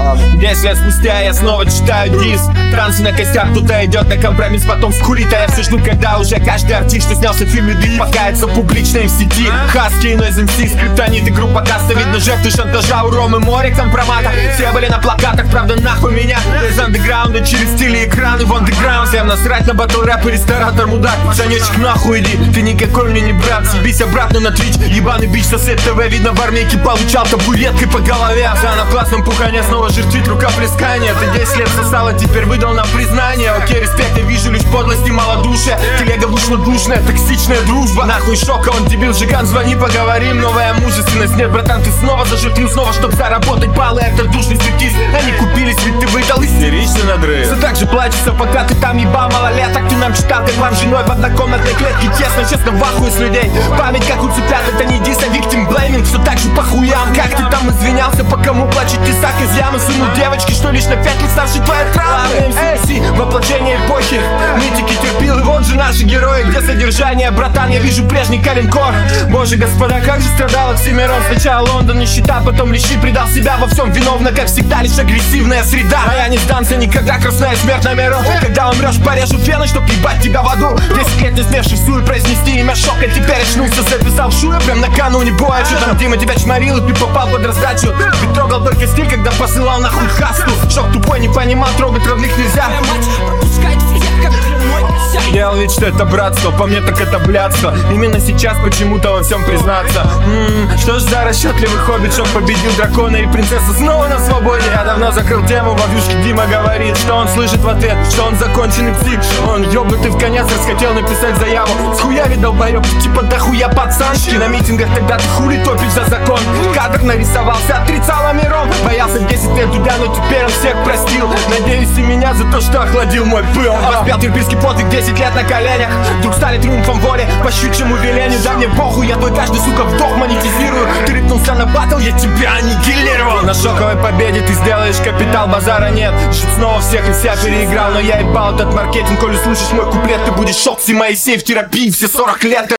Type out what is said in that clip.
ладно. 10 лет спустя я снова читаю диск. Танцы на костях, кто-то идет на компромисс, потом скулит. А я все жду, когда уже каждый артист, что снялся в фильме Дрим, покается публично и в сети. Хаски, Noise MC, скриптонит и группа Каста. Видно жертвы шантажа у Ромы, море компромата. Все были на плакатах, правда нахуй меня. Из андеграунда через стили экраны в андеграунд. Всем насрать на батл рэп и ресторатор мудак. Санечек, нахуй иди, ты никакой мне не брат. Съебись обратно на твич, ебаный бич, сосед ТВ. Видно в армейке получал табуреткой по голове. Зана в классном пухане снова жертвит рукоплескание. Ты 10 лет сосала, теперь выдал нам признание. Окей, респект, я вижу лишь подлость и малодушие. Телега вышла душная, токсичная дружба. Нахуй шока, он дебил, жиган, звони, поговорим. Новая мужественность, нет, братан, ты снова зажертвил. Снова, чтоб заработать баллы, это душный стриптиз. Они купились, ведь ты выдал истеричный надрыв. Все так же плачется, пока ты там ебал малолеток. Ты нам читал, как вам женой в однокомнатной клетке. Тесно, честно, в ахуе с людей. Память как у цыплят, это не дис, а victim blaming. Все так же по хуям, как ты там извинялся, по кому плачет тесак из ямы. Сунул девочки, что лишь на 5 лет старше твоей травмы. MC, воплощение эпохи. Митики терпил, и вот же наши герои. Где содержание, братан, я вижу прежний коленкор. Боже, господа, как же страдал Оксимирон. Сначала Лондон, нищета, потом лещи. Предал себя во всем, виновна, как всегда, лишь агрессивная среда. А я не сдамся никогда, красная смерть на миру. Когда умрешь, порежу пеной, чтоб ебать тебя в аду. 10 лет не смевший всую произнести имя шока. Теперь очнулся, записал шуя прям накануне боя. Что там, Дима, тебя чморил, и ты попал под раздачу. Ты трогал только стиль, когда посылал нахуй хасту. Шок тупой, не понимал, трогать родных нельзя. Делал вид, что это братство, по мне так это блядство. Именно сейчас почему-то во всем признаться. Что ж за расчетливый хоббит, что победил дракона и принцесса снова на свободе. Я давно закрыл тему, во вьюшке Дима говорит, что он слышит в ответ, что он законченный псих. Он ёбнутый в конец, расхотел написать заяву. Схуяви долбоёб, типа дохуя пацанчики. На митингах тогда ты хули топишь за закон. Кадр нарисовался, отрицал миром. Боялся 10 лет туда, но теперь он всех простил. Надеюсь, и меня за то, что охладил мой пыл. Воспел терпильский подвиг 10 лет на коленях. Вдруг стали триумфом воли, по щучьему велению. Да мне похуй, я твой каждый, сука, вдох монетизирую. Ты рыпнулся на батл, я тебя аннигилировал. На шоковой победе ты сделаешь капитал, базара нет. Чтоб снова всех и вся переиграл. Но я ебал этот маркетинг, коли слышишь мой куплет, ты будешь Окси Моисей в терапии все 40 лет.